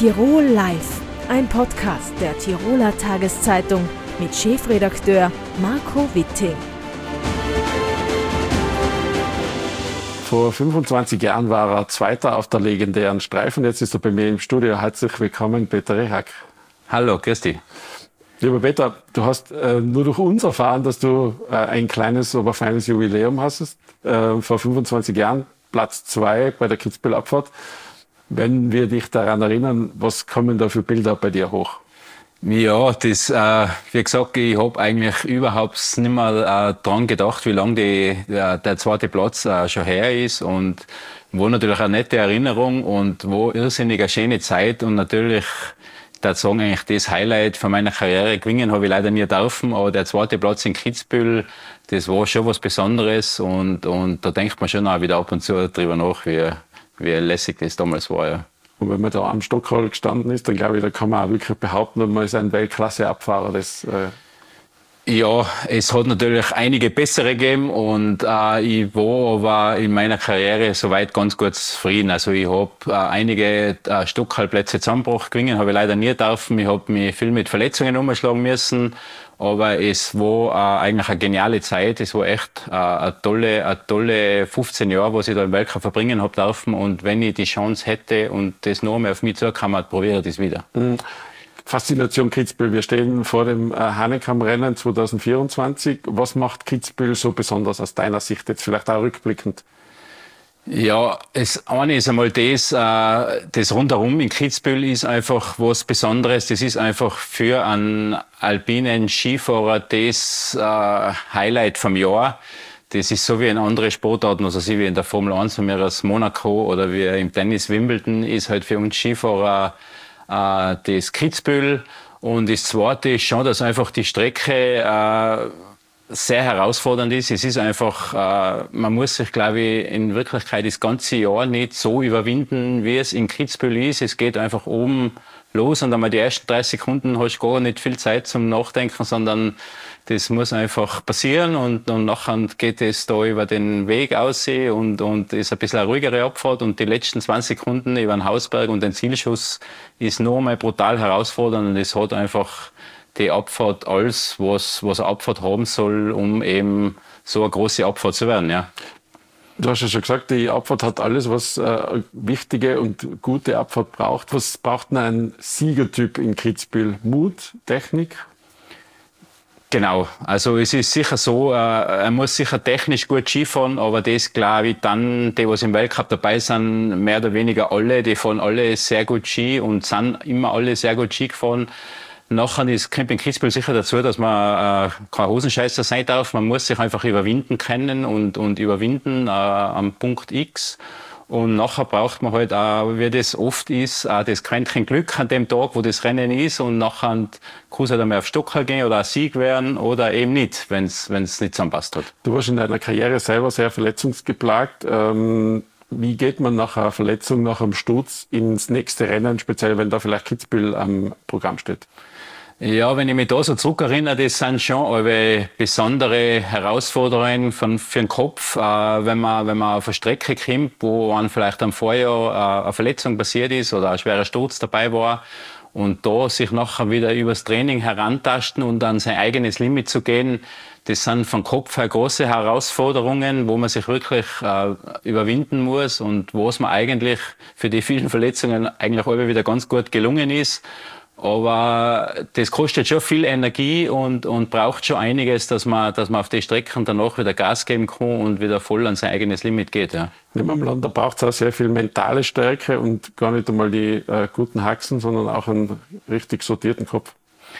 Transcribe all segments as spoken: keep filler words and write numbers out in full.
Tirol Live, ein Podcast der Tiroler Tageszeitung mit Chefredakteur Marco Witting. Vor fünfundzwanzig Jahren war er Zweiter auf der legendären Streifen. Jetzt ist er bei mir im Studio. Herzlich willkommen, Peter Rehak. Hallo, grüß dich. Lieber Peter, du hast äh, nur durch uns erfahren, dass du äh, ein kleines, aber feines Jubiläum hast. Äh, vor fünfundzwanzig Jahren, Platz zwei bei der Kitzbühel-Abfahrt. Wenn wir dich daran erinnern, was kommen da für Bilder bei dir hoch? Ja, das, äh, wie gesagt, ich habe eigentlich überhaupt nicht mehr äh, dran gedacht, wie lange die, der, der zweite Platz äh, schon her ist, und wo natürlich eine nette Erinnerung und wo irrsinnig eine schöne Zeit, und natürlich, ich würde sagen, eigentlich das Highlight von meiner Karriere. Gewinnen habe ich leider nie dürfen, aber der zweite Platz in Kitzbühel, das war schon was Besonderes, und, und da denkt man schon auch wieder ab und zu drüber nach, wie, wie lässig das damals war, ja. Und wenn man da am Stockhall gestanden ist, dann glaube ich, da kann man auch wirklich behaupten, man ist ein Weltklasse-Abfahrer. Das, äh ja, es hat natürlich einige bessere gegeben, und äh, ich war aber in meiner Karriere soweit ganz gut zufrieden. Also ich habe äh, einige äh, Stockhallplätze zusammengebracht, gewinnen habe ich leider nie dürfen. Ich habe mich viel mit Verletzungen umschlagen müssen, aber es war äh, eigentlich eine geniale Zeit. Es war echt äh, eine tolle, eine tolle fünfzehn Jahre, was ich da im Weltcup verbringen habe dürfen. Und wenn ich die Chance hätte und das noch einmal auf mich zukam, probiere ich das wieder. Mhm. Faszination Kitzbühel. Wir stehen vor dem äh, Hahnenkamm-Rennen zwanzig vierundzwanzig. Was macht Kitzbühel so besonders aus deiner Sicht, jetzt vielleicht auch rückblickend? Ja, das eine ist einmal das, äh, das rundherum in Kitzbühel ist einfach was Besonderes. Das ist einfach für einen alpinen Skifahrer das äh, Highlight vom Jahr. Das ist so wie in anderen Sportarten, also wie in der Formel eins von mir aus Monaco oder wie im Tennis Wimbledon, ist halt für uns Skifahrer äh, das Kitzbühel. Und das Zweite ist schon, dass einfach die Strecke äh, sehr herausfordernd ist. Es ist einfach, äh, man muss sich, glaube ich, in Wirklichkeit das ganze Jahr nicht so überwinden, wie es in Kitzbühel ist. Es geht einfach oben los, und einmal die ersten dreißig Sekunden hast du gar nicht viel Zeit zum Nachdenken, sondern das muss einfach passieren, und, und nachher geht es da über den Weg aussehen und, und ist ein bisschen eine ruhigere Abfahrt, und die letzten zwanzig Sekunden über den Hausberg und den Zielschuss ist noch einmal brutal herausfordernd, und es hat einfach die Abfahrt alles, was, was eine Abfahrt haben soll, um eben so eine große Abfahrt zu werden, ja. Du hast ja schon gesagt, die Abfahrt hat alles, was äh, wichtige und gute Abfahrt braucht. Was braucht denn ein Siegertyp in Kitzbühel? Mut, Technik? Genau, also es ist sicher so, äh, er muss sicher technisch gut Skifahren, aber das glaube ich dann, die, was im Weltcup dabei sind, mehr oder weniger alle, die fahren alle sehr gut Ski und sind immer alle sehr gut Ski gefahren. Nachher ist, kommt in Kitzbühel sicher dazu, dass man äh, kein Hosenscheißer sein darf. Man muss sich einfach überwinden können und, und überwinden äh, am Punkt X. Und nachher braucht man halt auch, wie das oft ist, auch das Quäntchen Glück an dem Tag, wo das Rennen ist. Und nachher kann es halt einmal auf Stockhall gehen oder ein Sieg werden oder eben nicht, wenn es nicht zusammenpasst hat. Du warst in deiner Karriere selber sehr verletzungsgeplagt. Ähm Wie geht man nach einer Verletzung, nach einem Sturz ins nächste Rennen, speziell wenn da vielleicht Kitzbühel am Programm steht? Ja, wenn ich mich da so zurückerinnere, das sind schon alle besondere Herausforderungen für, für den Kopf, äh, wenn man, wenn man auf eine Strecke kommt, wo einem vielleicht am Vorjahr äh, eine Verletzung passiert ist oder ein schwerer Sturz dabei war, und da sich nachher wieder übers Training herantasten und an sein eigenes Limit zu gehen, das sind vom Kopf her große Herausforderungen, wo man sich wirklich äh, überwinden muss und wo es mir eigentlich für die vielen Verletzungen eigentlich alle wieder ganz gut gelungen ist. Aber das kostet schon viel Energie und, und braucht schon einiges, dass man, dass man auf die Strecken danach wieder Gas geben kann und wieder voll an sein eigenes Limit geht. Ja. Neben dem Land, da braucht es auch sehr viel mentale Stärke und gar nicht einmal die äh, guten Haxen, sondern auch einen richtig sortierten Kopf.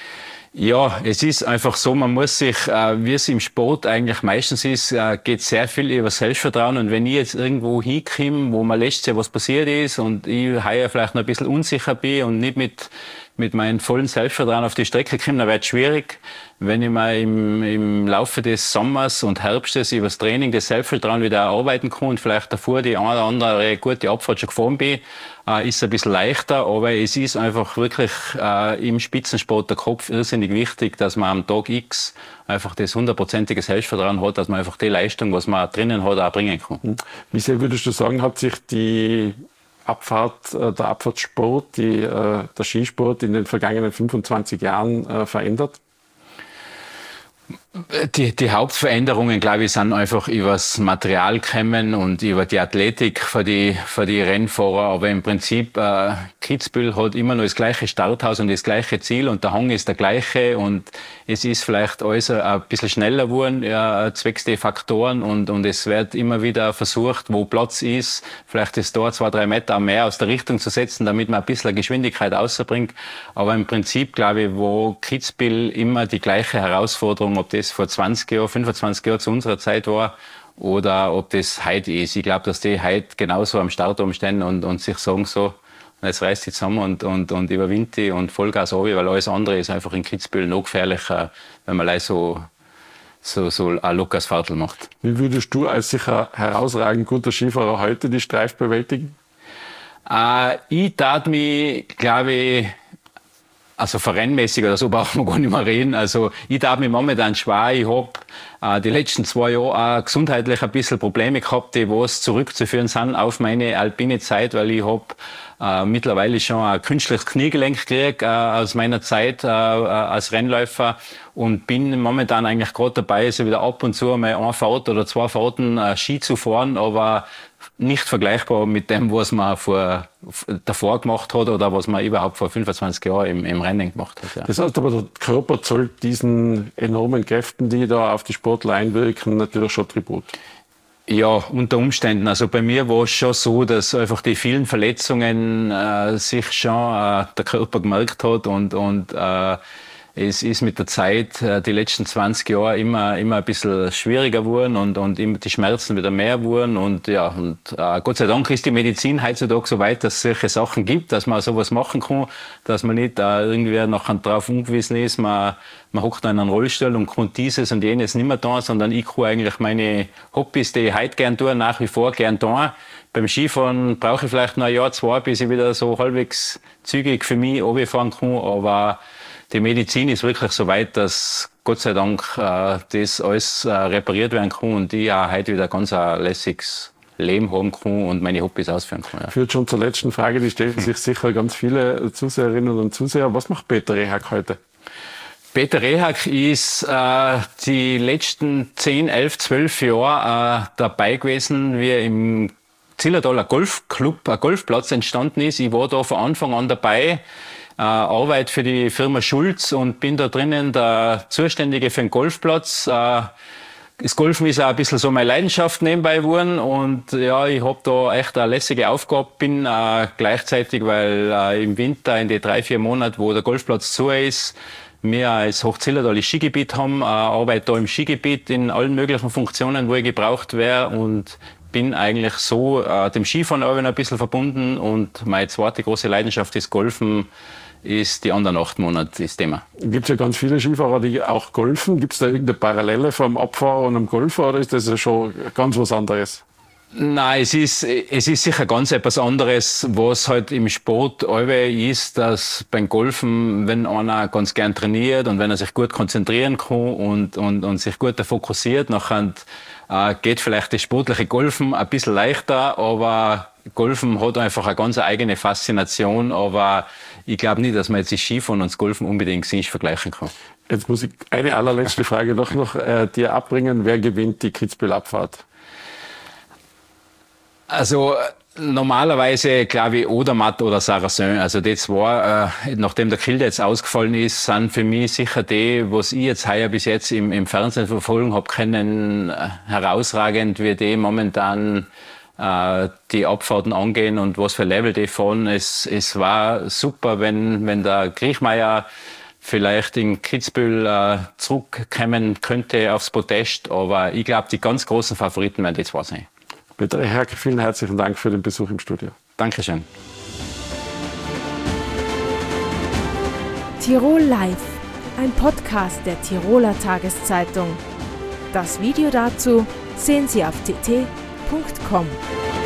Ja, es ist einfach so, man muss sich, äh, wie es im Sport eigentlich meistens ist, äh, geht sehr viel über Selbstvertrauen. Und wenn ich jetzt irgendwo hinkomme, wo mir letztes Jahr was passiert ist und ich heuer vielleicht noch ein bisschen unsicher bin und nicht mit mit meinem vollen Selbstvertrauen auf die Strecke komme, dann wird es schwierig. Wenn ich mir im, im Laufe des Sommers und Herbstes über das Training das Selbstvertrauen wieder erarbeiten kann und vielleicht davor die eine oder andere gute Abfahrt schon gefahren bin, äh, ist es ein bisschen leichter. Aber es ist einfach wirklich äh, im Spitzensport der Kopf irrsinnig wichtig, dass man am Tag X einfach das hundertprozentige Selbstvertrauen hat, dass man einfach die Leistung, was man drinnen hat, auch bringen kann. Wie sehr würdest du sagen, hat sich die Abfahrt, äh, der Abfahrtssport, die, äh, der Skisport in den vergangenen fünfundzwanzig Jahren äh, verändert? Die, die Hauptveränderungen, glaube ich, sind einfach übers Material gekommen und über die Athletik für die, für die Rennfahrer. Aber im Prinzip, äh, Kitzbühel hat immer noch das gleiche Starthaus und das gleiche Ziel und der Hang ist der gleiche und es ist vielleicht alles ein bisschen schneller geworden, ja, zwecks die Faktoren und, und es wird immer wieder versucht, wo Platz ist, vielleicht das Tor zwei, drei Meter mehr aus der Richtung zu setzen, damit man ein bisschen Geschwindigkeit rausbringt. Aber im Prinzip, glaube ich, wo Kitzbühel immer die gleiche Herausforderung, ob das vor zwanzig Jahren, fünfundzwanzig Jahren zu unserer Zeit war oder ob das heute ist. Ich glaube, dass die heute genauso am Start umstehen und, und sich sagen so, jetzt reißt die zusammen und, und, und überwindet die und Vollgas runter, weil alles andere ist einfach in Kitzbühel noch gefährlicher, wenn man gleich so, so, so ein lockeres Fahrtel macht. Wie würdest du als sicher herausragend guter Skifahrer heute die Streif bewältigen? Äh, ich tat mich, glaube ich, also verrennmäßig oder so brauchen wir gar nicht mehr reden. Also ich darf mich momentan schwer. Ich habe äh, die letzten zwei Jahre auch gesundheitlich ein bisschen Probleme gehabt, die was zurückzuführen sind auf meine alpine Zeit, weil ich habe äh, mittlerweile schon ein künstliches Kniegelenk gekriegt äh, aus meiner Zeit äh, als Rennläufer und bin momentan eigentlich gerade dabei, so wieder ab und zu mal eine Fahrt oder zwei Fahrten äh, Ski zu fahren, aber nicht vergleichbar mit dem, was man vor, davor gemacht hat oder was man überhaupt vor fünfundzwanzig Jahren im, im Rennen gemacht hat. Ja. Das heißt aber, der Körper zollt diesen enormen Kräften, die da auf die Sportler einwirken, natürlich schon Tribut. Ja, unter Umständen. Also bei mir war es schon so, dass einfach die vielen Verletzungen äh, sich schon äh, der Körper gemerkt hat und, und äh, es ist mit der Zeit, die letzten zwanzig Jahre, immer, immer ein bisschen schwieriger geworden und, und immer die Schmerzen wieder mehr geworden. Und, ja, und äh, Gott sei Dank ist die Medizin heutzutage so weit, dass es solche Sachen gibt, dass man sowas machen kann, dass man nicht äh, irgendwie nachher drauf angewiesen ist, man, man hockt in einen Rollstuhl und kann dieses und jenes nicht mehr tun, sondern ich kann eigentlich meine Hobbys, die ich heute gern tue, nach wie vor gern tun. Beim Skifahren brauche ich vielleicht noch ein Jahr, zwei, bis ich wieder so halbwegs zügig für mich runterfahren kann, aber die Medizin ist wirklich so weit, dass Gott sei Dank äh, das alles äh, repariert werden kann und ich auch heute wieder ganz ein lässiges Leben haben kann und meine Hobbys ausführen kann. Ja. Führt schon zur letzten Frage, die stellen sich sicher ganz viele Zuseherinnen und Zuseher. Was macht Peter Rehak heute? Peter Rehak ist äh, die letzten zehn, elf, zwölf Jahre äh, dabei gewesen, wie im Zillertaler Golfclub, ein Golfplatz entstanden ist. Ich war da von Anfang an dabei. Äh, Arbeit für die Firma Schulz und bin da drinnen der Zuständige für den Golfplatz. Äh, das Golfen ist auch ein bisschen so meine Leidenschaft nebenbei geworden und ja, ich habe da echt eine lässige Aufgabe, bin äh, gleichzeitig, weil äh, im Winter in die drei, vier Monate, wo der Golfplatz zu ist, wir als Hochzillertal das Skigebiet haben, äh, arbeite da im Skigebiet in allen möglichen Funktionen, wo ich gebraucht wäre und bin eigentlich so äh, dem Skifahren auch ein bisschen verbunden und meine zweite große Leidenschaft ist Golfen, ist die anderen acht Monate das Thema. Gibt es ja ganz viele Skifahrer, die auch golfen. Gibt es da irgendeine Parallele vom Abfahrer und dem Golfer oder ist das ja schon ganz was anderes? Nein, es ist, es ist sicher ganz etwas anderes, was halt im Sport allweil ist, dass beim Golfen, wenn einer ganz gern trainiert und wenn er sich gut konzentrieren kann und, und, und sich gut fokussiert, nachher äh, geht vielleicht das sportliche Golfen ein bisschen leichter, aber Golfen hat einfach eine ganz eigene Faszination, aber ich glaube nicht, dass man jetzt das Skifahren und das Golfen unbedingt sich vergleichen kann. Jetzt muss ich eine allerletzte Frage noch, noch äh, dir abbringen. Wer gewinnt die Kitzbühel-Abfahrt? Also normalerweise glaube ich Odermatt oder Sarrazin. Also die zwei, äh, nachdem der Kilde jetzt ausgefallen ist, sind für mich sicher die, was ich jetzt heuer bis jetzt im, im Fernsehen verfolgen habe können, äh, herausragend, wie die momentan äh, die Abfahrten angehen und was für Level die fahren. Es, es war super, wenn, wenn der Kriechmeier vielleicht in Kitzbühel äh, zurückkommen könnte aufs Podest, aber ich glaube, die ganz großen Favoriten werden die zwei sein. Peter Rehak, vielen herzlichen Dank für den Besuch im Studio. Dankeschön. Tirol Live, ein Podcast der Tiroler Tageszeitung. Das Video dazu sehen Sie auf t t punkt com.